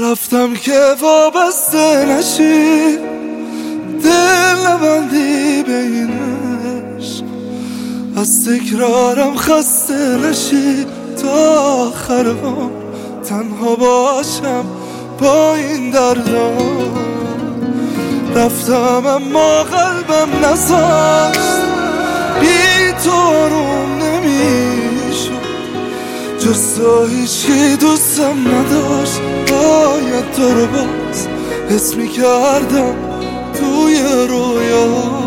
رفتم که وابسته نشی، دل نبندی به این عشق، از تکرارم خسته نشی، تا آخر عمر تنها باشم با این دردا. رفتم اما قلبم نذاشت، بی تو آروم نمیشد، جز تو هیچی دوستم نداشت. باید تو رو باز حس میکردم توی رویا.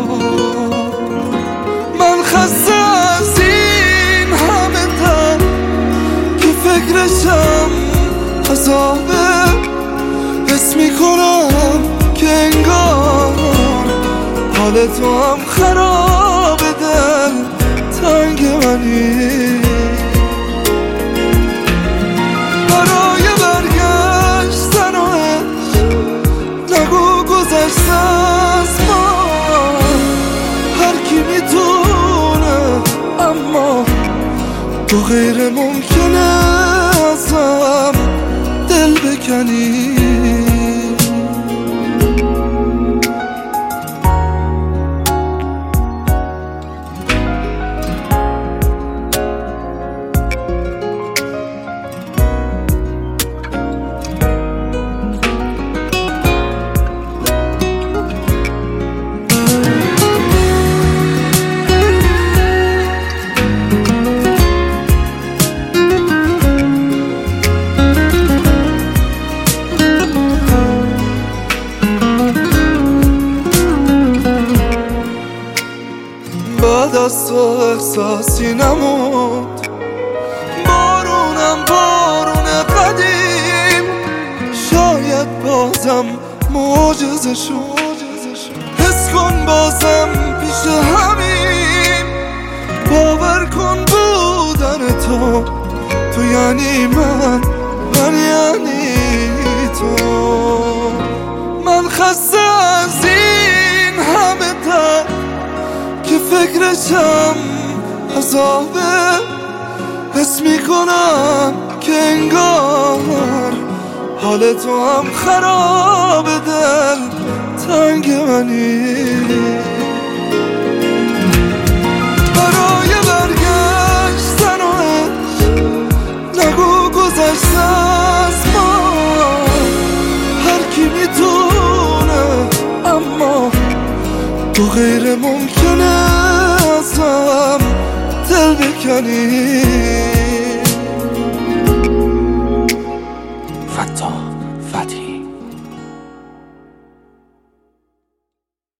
من خسته از این همه دم که فکرشم عذابه، حس میکنم که انگار حال تو هم خراب، دل تنگ منی. برای برگشتن و عشق نگو گذشته از ما، هر کی میتونه اما تو غیر ممکنه ازم دل بکنی. بعد از تو احساسی نمود، بارونم بارون قدیم، شاید بازم معجزه شد. حس کن بازم پیش همین، باور کن بودن تو یعنی من یعنی تو. من خسته از این همه درد که فکرشم عذابه، حس میکنم که انگار حال تو هم خراب، دل تنگ منی. برای برگشتن و عشق نگو گذشته از ما، هر کی میتونه اما تو غیر ممکنه ازم دل بکنی.